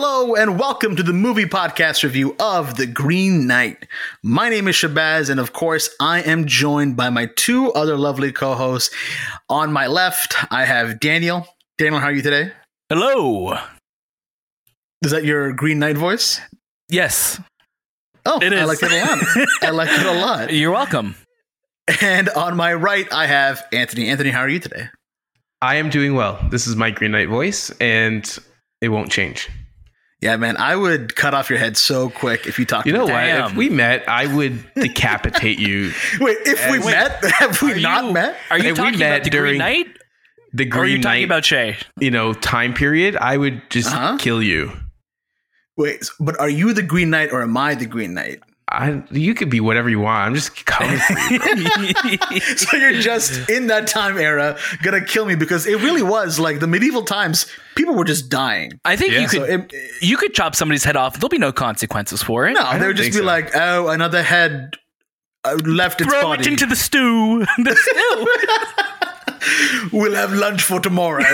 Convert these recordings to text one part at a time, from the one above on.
Hello and welcome to the movie podcast review of The Green Knight. My name is Shabazz, and of course, I am joined by my two other lovely co-hosts. On my left, I have Daniel. Daniel, how are you today? Hello. Is that your Green Knight voice? Yes. Oh, it is. I like it a lot. I like it a lot. You're welcome. And on my right, I have Anthony. Anthony, how are you today? I am doing well. This is my Green Knight voice, and it won't change. Yeah, man, I would cut off your head so quick if you talked. You know to me. what? Damn. If we met, I would decapitate you. Wait, if we met? Have we not met? Are you If we talking met about the Green during Knight? The Or are you Green talking Knight, about Shay? time period, I would just kill you. Wait, but are you the Green Knight or am I the Green Knight? You could be whatever you want. I'm just coming for you. So you're just in that time era gonna kill me because it really was like the medieval times. People were just dying. I think Yeah. you could chop somebody's head off. There'll be no consequences for it. No, they would just be think so. like, "Oh, another head left its Throw body. it into the stew. The stew. We'll have lunch for tomorrow."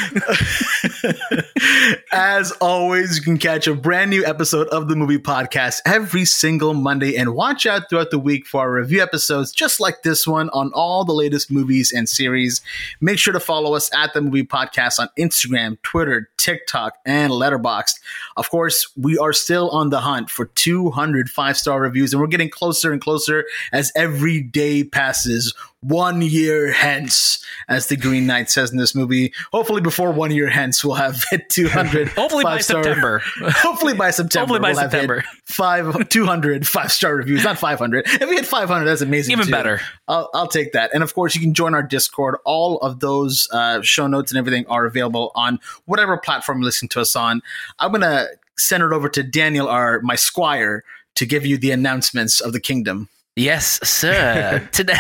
As always, you can catch a brand new episode of the Movie Podcast every single Monday, and watch out throughout the week for our review episodes just like this one on all the latest movies and series. Make sure to follow us at the Movie Podcast on Instagram, Twitter, TikTok, and Letterboxd. Of course, we are still on the hunt for 200 5-star reviews, and we're getting closer and closer as every day passes. 1 year hence, as the Green Knight says in this movie. Hopefully before 1 year hence, we'll have hit 200. Hopefully by September. Hopefully by September. Hopefully by we'll have September. hit 200 5-star reviews, not 500. If we hit 500, that's amazing. Even too. better. I'll take that. And of course, you can join our Discord. All of those show notes and everything are available on whatever platform you listen to us on. I'm going to send it over to Daniel, my squire, to give you the announcements of the kingdom. Yes, sir. Today,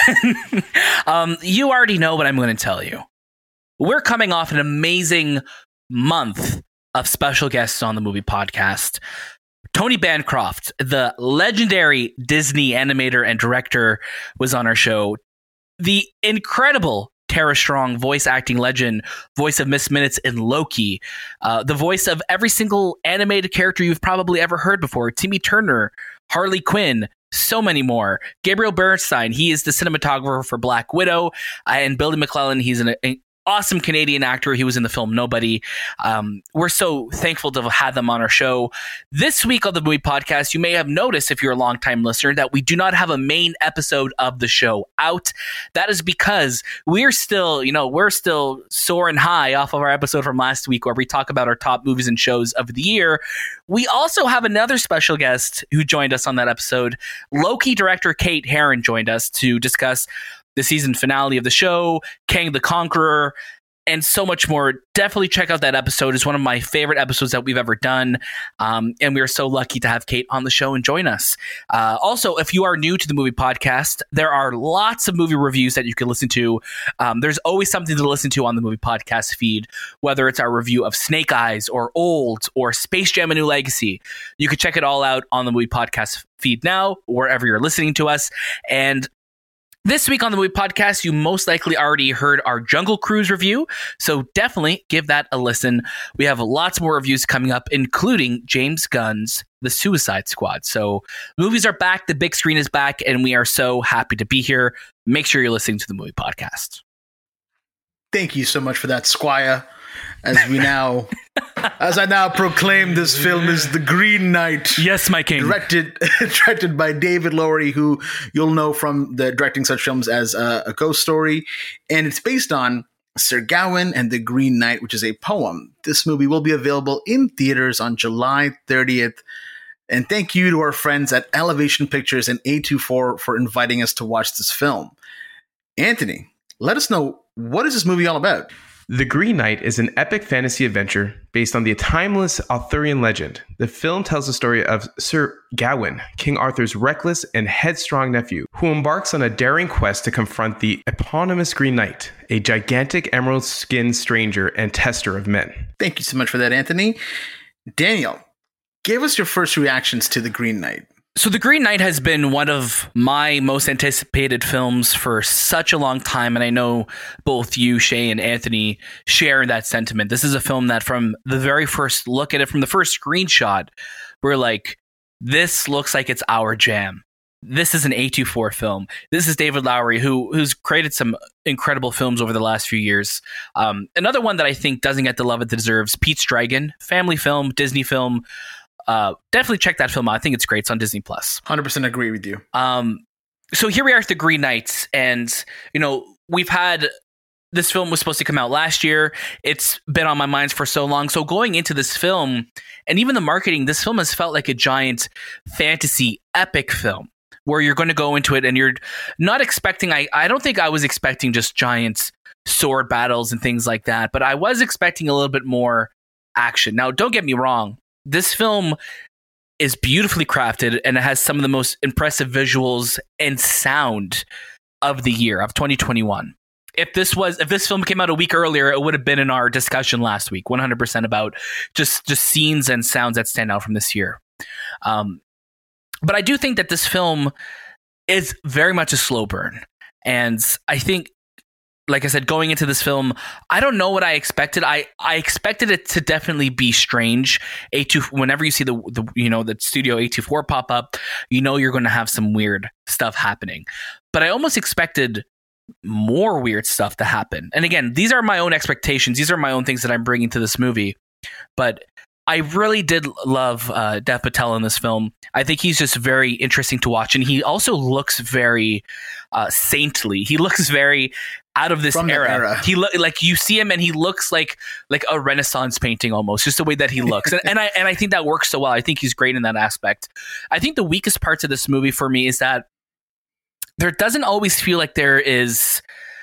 you already know what I'm going to tell you. We're coming off an amazing month of special guests on the Movie Podcast. Tony Bancroft, the legendary Disney animator and director, was on our show. The incredible Tara Strong, voice acting legend, voice of Miss Minutes in Loki, the voice of every single animated character you've probably ever heard before, Timmy Turner, Harley Quinn, so many more. Gabriel Bernstein, he is the cinematographer for Black Widow, and Billy McClellan, he's an awesome Canadian actor. He was in the film Nobody. We're so thankful to have them on our show. This week on the Movie Podcast, you may have noticed, if you're a longtime listener, that we do not have a main episode of the show out. That is because we're still soaring high off of our episode from last week where we talk about our top movies and shows of the year. We also have another special guest who joined us on that episode. Loki director Kate Herron joined us to discuss the season finale of the show, Kang the Conqueror, and so much more. Definitely check out that episode. It's one of my favorite episodes that we've ever done. And we are so lucky to have Kate on the show and join us. Also, if you are new to the Movie Podcast, there are lots of movie reviews that you can listen to. There's always something to listen to on the Movie Podcast feed, whether it's our review of Snake Eyes or Old or Space Jam: A New Legacy. You can check it all out on the Movie Podcast feed now, wherever you're listening to us. And this week on the Movie Podcast, you most likely already heard our Jungle Cruise review, so definitely give that a listen. We have lots more reviews coming up, including James Gunn's The Suicide Squad. So movies are back, the big screen is back, and we are so happy to be here. Make sure you're listening to the Movie Podcast. Thank you so much for that, squire. As I now proclaim this film is The Green Knight. Yes, my king. Directed by David Lowery, who you'll know from directing such films as A Ghost Story. And it's based on Sir Gawain and the Green Knight, which is a poem. This movie will be available in theaters on July 30th. And thank you to our friends at Elevation Pictures and A24 for inviting us to watch this film. Anthony, let us know, what is this movie all about? The Green Knight is an epic fantasy adventure based on the timeless Arthurian legend. The film tells the story of Sir Gawain, King Arthur's reckless and headstrong nephew, who embarks on a daring quest to confront the eponymous Green Knight, a gigantic emerald-skinned stranger and tester of men. Thank you so much for that, Anthony. Daniel, give us your first reactions to The Green Knight. So The Green Knight has been one of my most anticipated films for such a long time, and I know both you, Shay, and Anthony share that sentiment. This is a film that from the very first look at it, from the first screenshot, we're like, this looks like it's our jam. This is an A24 film. This is David Lowery, who's created some incredible films over the last few years. Another one that I think doesn't get the love it deserves, Pete's Dragon, family film, Disney film. Definitely check that film out. I think it's great. It's on Disney Plus. 100% agree with you. So here we are at The Green Knight, and we've had this film was supposed to come out last year. It's been on my mind for so long. So going into this film, and even the marketing, this film has felt like a giant fantasy epic film where you're going to go into it and you're not expecting. I don't think I was expecting just giant sword battles and things like that, but I was expecting a little bit more action. Now, don't get me wrong. This film is beautifully crafted and it has some of the most impressive visuals and sound of the year of 2021. If this film came out a week earlier, it would have been in our discussion last week, 100% about just scenes and sounds that stand out from this year. But I do think that this film is very much a slow burn. And I think, like I said, going into this film, I don't know what I expected. I expected it to definitely be strange. Whenever you see the studio A24 pop up, you're going to have some weird stuff happening. But I almost expected more weird stuff to happen. And again, these are my own expectations. These are my own things that I'm bringing to this movie. But I really did love Dev Patel in this film. I think he's just very interesting to watch. And he also looks very saintly. He looks very out of this era. He like you see him and he looks like a Renaissance painting almost, just the way that he looks. and I think that works so well. I think he's great in that aspect. I think the weakest parts of this movie for me is that there doesn't always feel like there is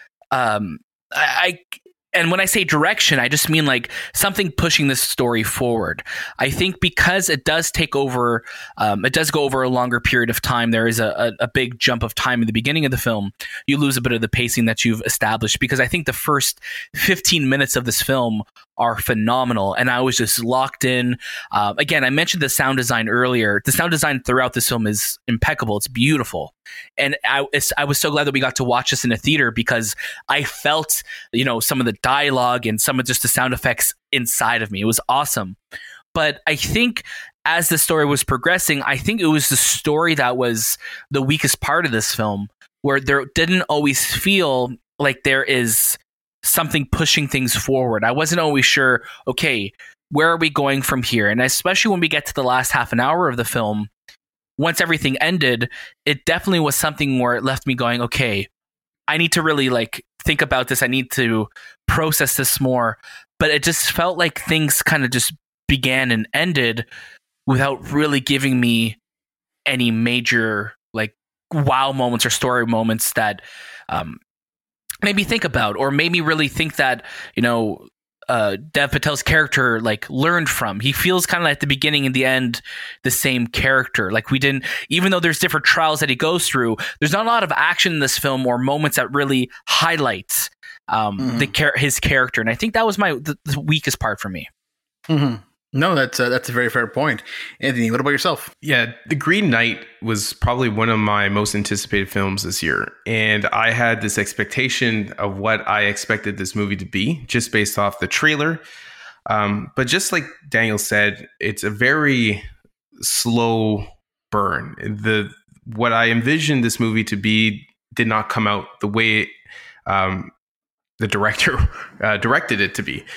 and when I say direction, I just mean like something pushing this story forward. I think because it does take over, it does go over a longer period of time. There is a big jump of time in the beginning of the film. You lose a bit of the pacing that you've established, because I think the first 15 minutes of this film are phenomenal. And I was just locked in. Again, I mentioned the sound design earlier. The sound design throughout this film is impeccable. It's beautiful. And I was so glad that we got to watch this in a theater, because I felt, some of the dialogue and some of just the sound effects inside of me. It was awesome. But I think as the story was progressing, I think it was the story that was the weakest part of this film, where there didn't always feel like there is something pushing things forward. I wasn't always sure, okay, where are we going from here? And especially when we get to the last half an hour of the film, once everything ended, it definitely was something where it left me going, okay, I need to really think about this. I need to process this more. But it just felt like things kind of just began and ended without really giving me any major wow moments or story moments that made me think about, or made me really think that, Dev Patel's character learned from. He feels kind of at the beginning and the end the same character. We didn't, even though there's different trials that he goes through, there's not a lot of action in this film or moments that really highlights his character. And I think that was the weakest part for me. Mm-hmm. No, that's a very fair point. Anthony, what about yourself? Yeah, The Green Knight was probably one of my most anticipated films this year. And I had this expectation of what I expected this movie to be, just based off the trailer. But just like Daniel said, it's a very slow burn. What I envisioned this movie to be did not come out the way the director directed it to be.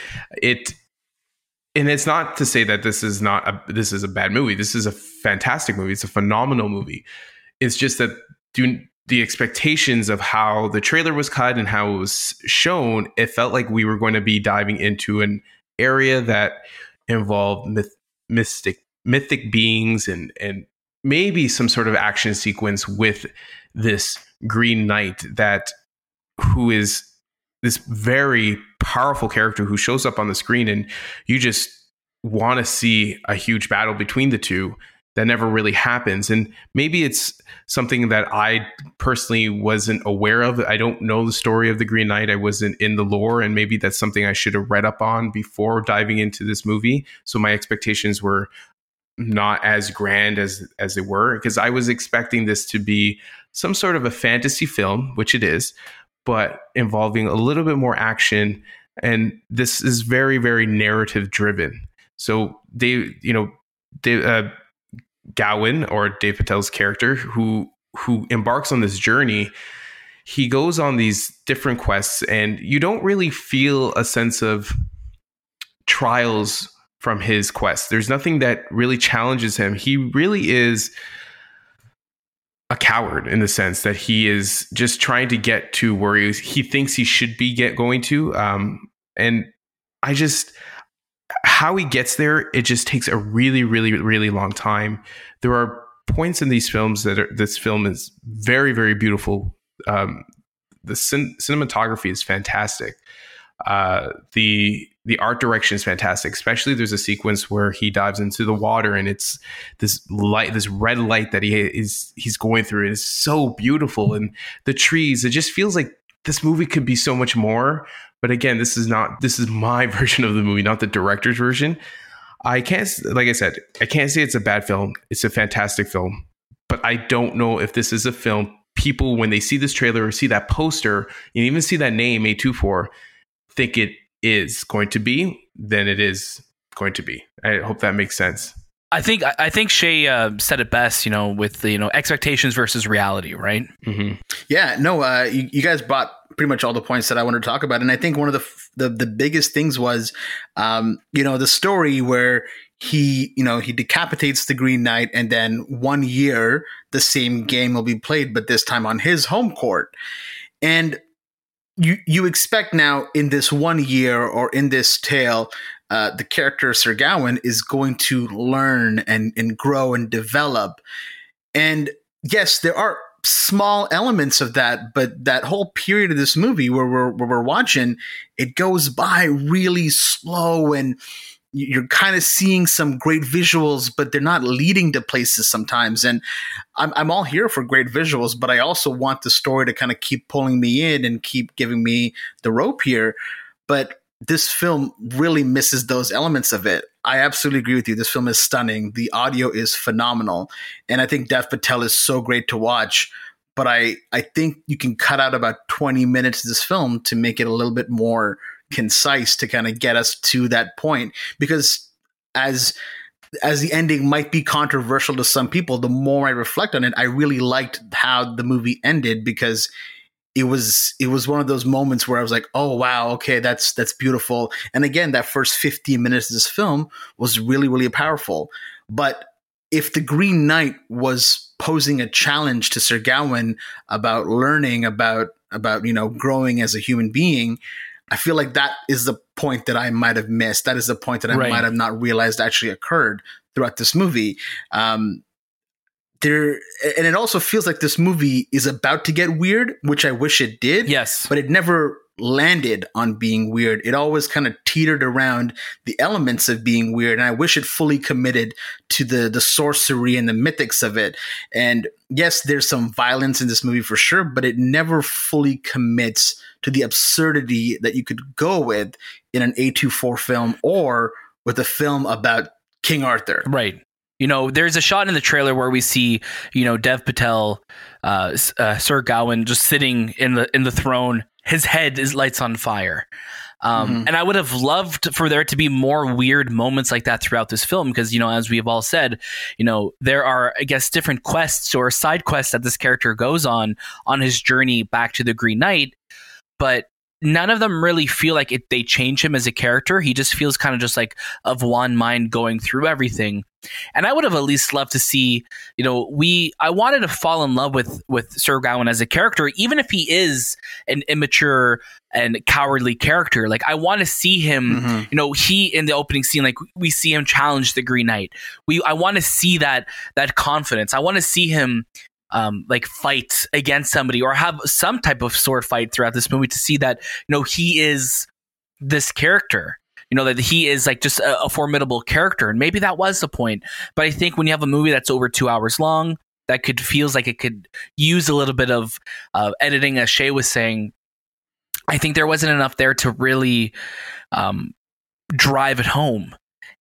And it's not to say that this is a bad movie. This is a fantastic movie. It's a phenomenal movie. It's just that the expectations of how the trailer was cut and how it was shown, it felt like we were going to be diving into an area that involved mythic beings and maybe some sort of action sequence with this Green Knight who is this very powerful character who shows up on the screen, and you just want to see a huge battle between the two that never really happens. And maybe it's something that I personally wasn't aware of. I don't know the story of the Green Knight. I wasn't in the lore, and maybe that's something I should have read up on before diving into this movie. So my expectations were not as grand as they were, because I was expecting this to be some sort of a fantasy film, which it is, but involving a little bit more action. And this is very, very narrative driven. So Gawain, or Dev Patel's character, who embarks on this journey, he goes on these different quests, and you don't really feel a sense of trials from his quest. There's nothing that really challenges him. He really is a coward in the sense that he is just trying to get to where he thinks he should be going to. And I just, how he gets there, it just takes a really, really, really long time. There are points in these films this film is very, very beautiful. The cinematography is fantastic. The art direction is fantastic. Especially there's a sequence where he dives into the water, and it's this red light that he's going through. It is so beautiful, and the trees. It just feels like this movie could be so much more. But again, this is my version of the movie, not the director's version. Like I said, I can't say it's a bad film. It's a fantastic film, but I don't know if this is a film people, when they see this trailer or see that poster and even see that name A24, think it is going to be, then it is going to be. I hope that makes sense. I think Shay said it best, with the expectations versus reality, right? Mm-hmm. Yeah, no, you guys brought pretty much all the points that I wanted to talk about, and I think one of the biggest things was, the story where he decapitates the Green Knight, and then 1 year the same game will be played, but this time on his home court, and you expect now in this 1 year or in this tale, the character Sir Gawain is going to learn and grow and develop. And yes, there are small elements of that, but that whole period of this movie where we're watching, it goes by really slow, and you're kind of seeing some great visuals, but they're not leading to places sometimes. And I'm all here for great visuals, but I also want the story to kind of keep pulling me in and keep giving me the rope here. But this film really misses those elements of it. I absolutely agree with you. This film is stunning. The audio is phenomenal. And I think Dev Patel is so great to watch. But I think you can cut out about 20 minutes of this film to make it a little bit more concise, to kind of get us to that point. Because as the ending might be controversial to some people, the more I reflect on it, I really liked how the movie ended, because it was one of those moments where I was like, oh, wow, okay, that's beautiful. And again, that first 15 minutes of this film was really, really powerful. But if the Green Knight was posing a challenge to Sir Gawain about learning, about growing as a human being, I feel like that is the point that I might have missed. That is the point that I might have not realized actually occurred throughout this movie. And it also feels like this movie is about to get weird, which I wish it did. Yes. But it never landed on being weird. It always kind of teetered around the elements of being weird. And I wish it fully committed to the sorcery and the mythics of it. And yes, there's some violence in this movie for sure, but it never fully commits to the absurdity that you could go with in an A24 film or with a film about King Arthur. Right. There's a shot in the trailer where we see, Dev Patel, Sir Gawain, just sitting in the throne. His head lights on fire. And I would have loved for there to be more weird moments like that throughout this film, because, as we have all said, there are, I guess, different quests or side quests that this character goes on his journey back to the Green Knight, but none of them really feel like they change him as a character. He just feels kind of just like of one mind going through everything. And I would have at least loved to see, I wanted to fall in love with Sir Gawain as a character, even if he is an immature and cowardly character. Like, I want to see him, he in the opening scene, like we see him challenge the Green Knight. I want to see that confidence. I want to see him fight against somebody or have some type of sword fight throughout this movie, to see that, he is this character. That he is like just a formidable character. And maybe that was the point. But I think when you have a movie that's over 2 hours long, that feels like it could use a little bit of editing, as Shay was saying. I think there wasn't enough there to really drive it home.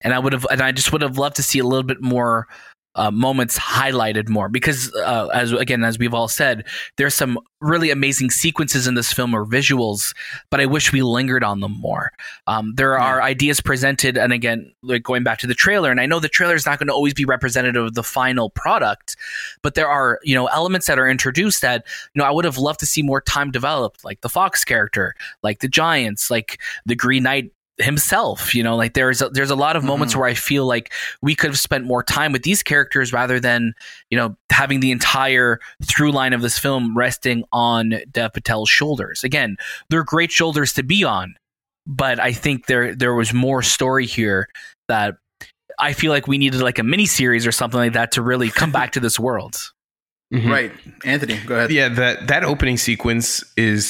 and I just would have loved to see a little bit more moments highlighted more, because as we've all said, there's some really amazing sequences in this film or visuals, but I wish we lingered on them more. There are ideas presented, and again, like going back to the trailer, and I know the trailer is not going to always be representative of the final product, but there are elements that are introduced that I would have loved to see more time developed, like the Fox character, like the Giants, like the Green Knight himself. Like there's a lot of moments where I feel like we could have spent more time with these characters rather than having the entire through line of this film resting on Dev Patel's shoulders. Again, they're great shoulders to be on, but I think there was more story here that I feel like we needed, like a mini series or something like that, to really come back to this world. Mm-hmm. Right. Anthony, go ahead. Yeah, that opening sequence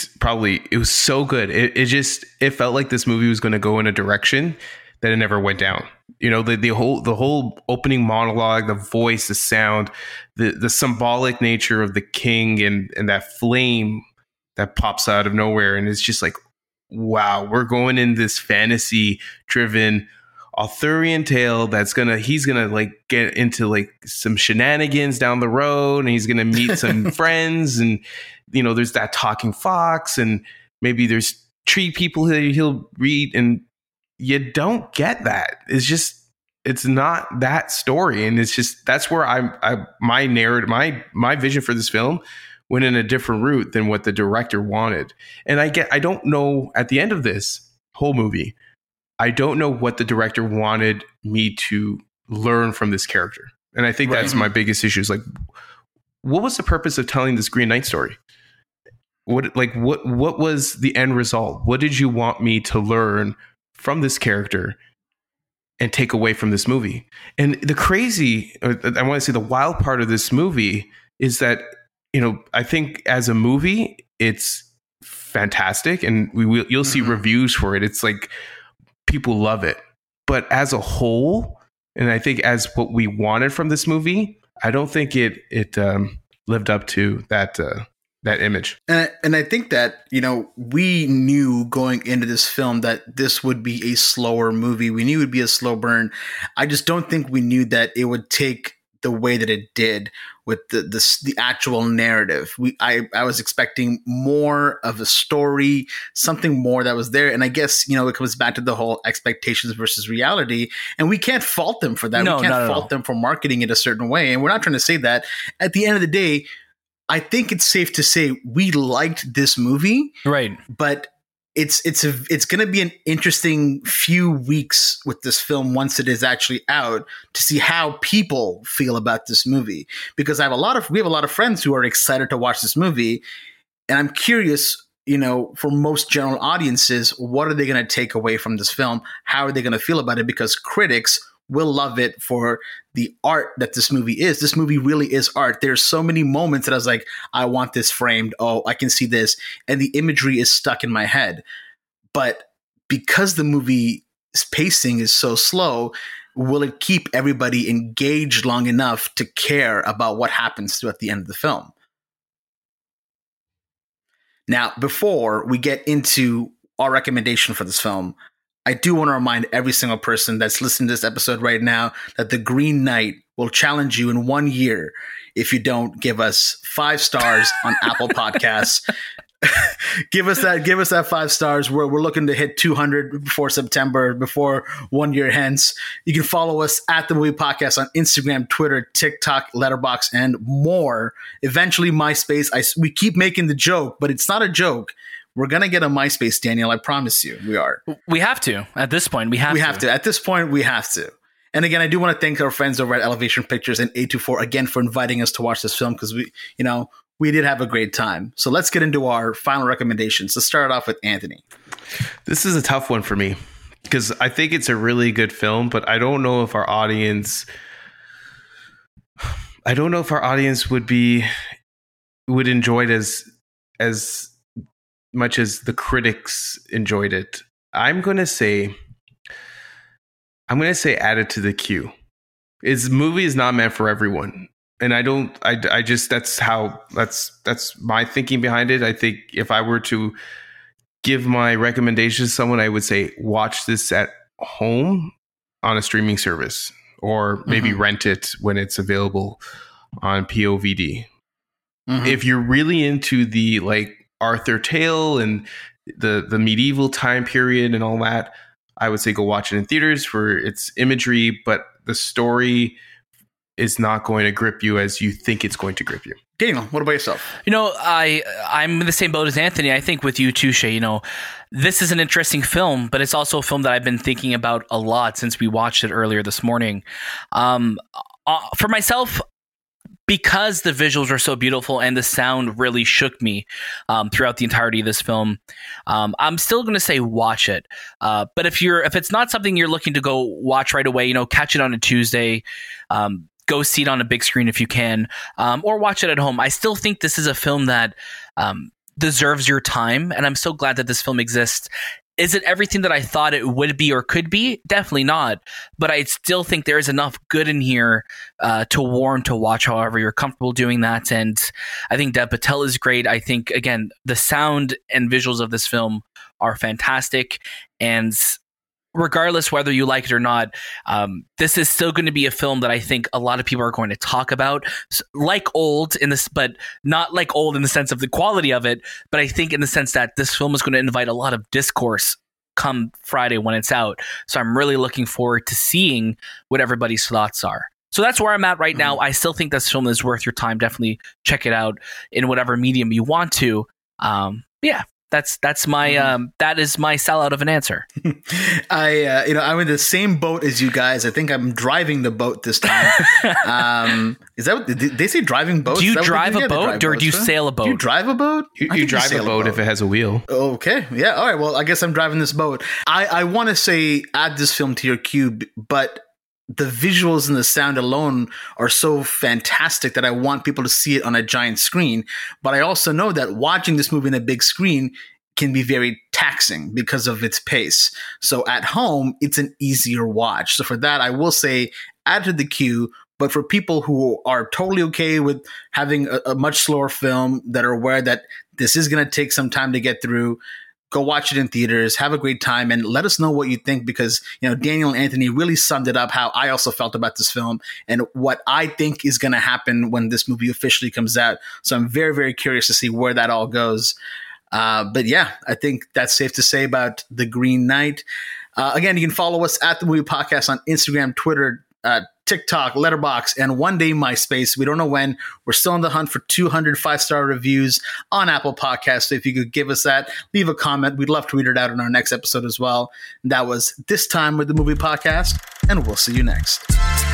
it was so good. It felt like this movie was going to go in a direction that it never went down. The whole opening monologue, the voice, the sound, the symbolic nature of the king and that flame that pops out of nowhere. And it's just like, wow, we're going in this fantasy driven Arthurian tale he's gonna like get into like some shenanigans down the road, and he's gonna meet some friends, and there's that talking fox, and maybe there's tree people that he'll read, and you don't get that. It's not that story, and it's just that's where my narrative, my vision for this film went in a different route than what the director wanted. And I don't know, at the end of this whole movie, I don't know what the director wanted me to learn from this character. And I think that's my biggest issue, is like, what was the purpose of telling this Green Knight story? What was the end result? What did you want me to learn from this character and take away from this movie? And I want to say the wild part of this movie is that, I think as a movie, it's fantastic, and you'll see reviews for it. It's like, people love it. But as a whole, and I think as what we wanted from this movie, I don't think it lived up to that image. And I think that, we knew going into this film that this would be a slower movie. We knew it would be a slow burn. I just don't think we knew that it would take the way that it did with the actual narrative. I was expecting more of a story, something more that was there. And I guess, it comes back to the whole expectations versus reality. And we can't fault them for that. We can't fault them for marketing it a certain way. And we're not trying to say that. At the end of the day, I think it's safe to say we liked this movie. Right. But it's going to be an interesting few weeks with this film once it is actually out to see how people feel about this movie, because we have a lot of friends who are excited to watch this movie, and I'm curious, for most general audiences, what are they going to take away from this film? How are they going to feel about it? Because critics will love it for the art that this movie is. This movie really is art. There's so many moments that I was like, I want this framed. Oh, I can see this. And the imagery is stuck in my head. But because the movie's pacing is so slow, will it keep everybody engaged long enough to care about what happens at the end of the film? Now, before we get into our recommendation for this film, I do want to remind every single person that's listening to this episode right now that The Green Knight will challenge you in 1 year if you don't give us 5 stars on Apple Podcasts. Give us that 5 stars. We're looking to hit 200 before September, before 1 year hence. You can follow us at The Movie Podcast on Instagram, Twitter, TikTok, Letterboxd, and more. Eventually, MySpace. We keep making the joke, but it's not a joke. We're going to get a MySpace, Daniel. I promise you. We are. We have to. At this point, we have to. At this point, we have to. And again, I do want to thank our friends over at Elevation Pictures and A24 again for inviting us to watch this film, because we did have a great time. So let's get into our final recommendations. Let's start off with Anthony. This is a tough one for me, because I think it's a really good film, but I don't know if our audience would enjoy it as much as the critics enjoyed it. I'm going to say add it to the queue. This movie is not meant for everyone. And that's my thinking behind it. I think if I were to give my recommendations to someone, I would say watch this at home on a streaming service, or maybe rent it when it's available on POVD. If you're really into the like Arthur tale and the medieval time period and all that, I would say go watch it in theaters for its imagery, but the story is not going to grip you as you think it's going to grip you. Daniel, what about yourself? You know, I'm in the same boat as Anthony. I think with you too, Shay, you know, this is an interesting film, but it's also a film that I've been thinking about a lot since we watched it earlier this morning. For myself, because the visuals are so beautiful and the sound really shook me throughout the entirety of this film, I'm still going to say watch it. But if it's not something you're looking to go watch right away, you know, catch it on a Tuesday, go see it on a big screen if you can, or watch it at home. I still think this is a film that deserves your time, and I'm so glad that this film exists. Is it everything that I thought it would be or could be? Definitely not. But I still think there is enough good in here to warrant to watch however you're comfortable doing that. And I think Dev Patel is great. I think, again, the sound and visuals of this film are fantastic. And regardless whether you like it or not, this is still going to be a film that I think a lot of people are going to talk about, like Old in this, but not like Old in the sense of the quality of it. But I think in the sense that this film is going to invite a lot of discourse come Friday when it's out. So I'm really looking forward to seeing what everybody's thoughts are. So that's where I'm at right now. I still think this film is worth your time. Definitely check it out in whatever medium you want to. Yeah. That's my that is my sellout of an answer. I'm in the same boat as you guys. I think I'm driving the boat this time. Is that what did they say? Driving boats? Do you drive a boat or do you sail a boat? Do you drive a boat? You drive a boat if it has a wheel. Okay, yeah. All right. Well, I guess I'm driving this boat. I want to say add this film to your queue, but the visuals and the sound alone are so fantastic that I want people to see it on a giant screen. But I also know that watching this movie in a big screen can be very taxing because of its pace. So at home, it's an easier watch. So for that, I will say add to the queue. But for people who are totally okay with having a much slower film, that are aware that this is going to take some time to get through, go watch it in theaters, have a great time, and let us know what you think, because, you know, Daniel and Anthony really summed it up how I also felt about this film and what I think is going to happen when this movie officially comes out. So I'm very, very curious to see where that all goes. But yeah, I think that's safe to say about The Green Knight. Again, you can follow us at The Movie Podcast on Instagram, Twitter, TikTok, Letterboxd, and one day MySpace. We don't know when. We're still on the hunt for 200 5-star reviews on Apple Podcasts. So if you could give us that, leave a comment. We'd love to read it out in our next episode as well. And that was This Time with The Movie Podcast, and we'll see you next.